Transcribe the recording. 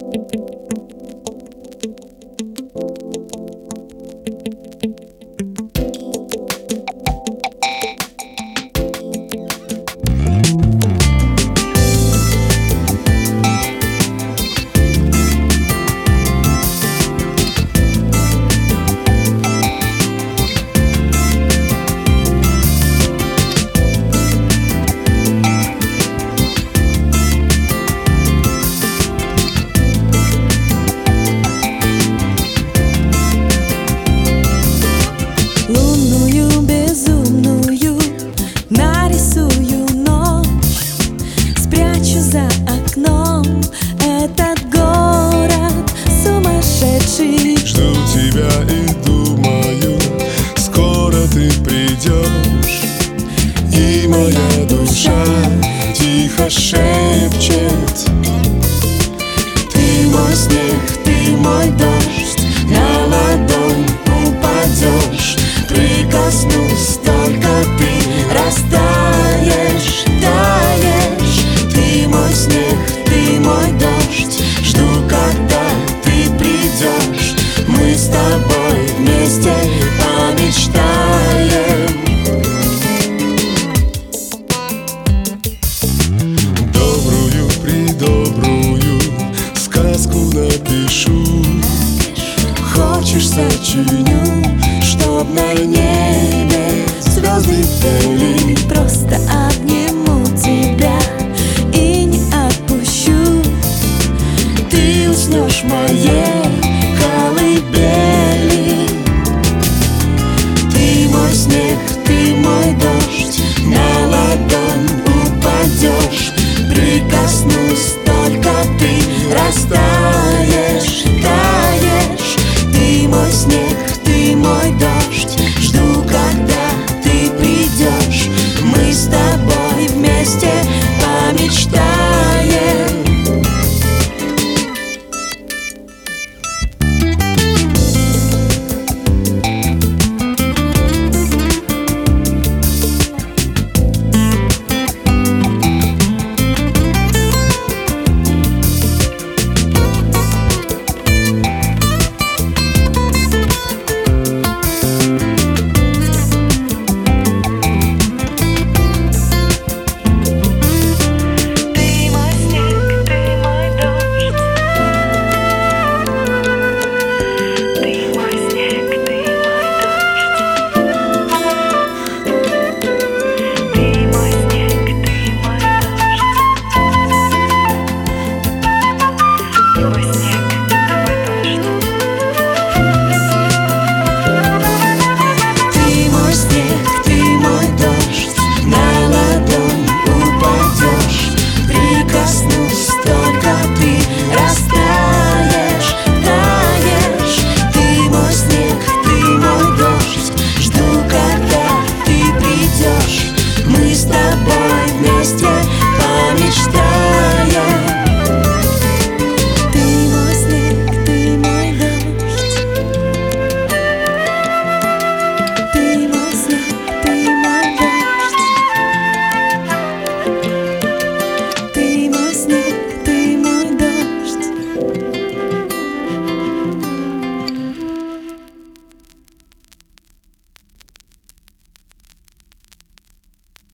Лунную безумную нарисую ночь, спрячу за окном этот город сумасшедший. Жду тебя и думаю, скоро ты придешь, и моя душа тихо шепчет: ты мой снег, ты мой дождь, на ладонь упадешь. Прикоснусь, только ты растаешь, таешь. Ты мой снег, ты мой дождь, жду, когда ты придешь. Мы с тобой вместе помечтаем. Добрую-предобрую сказку напишу. Хочешь, сочиню, чтоб на небе звезды пели. Просто обниму тебя и не отпущу. Ты уснешь в моей колыбели. Ты мой снег, ты мой дождь, на ладонь упадешь. Прикоснусь, только ты растаешь.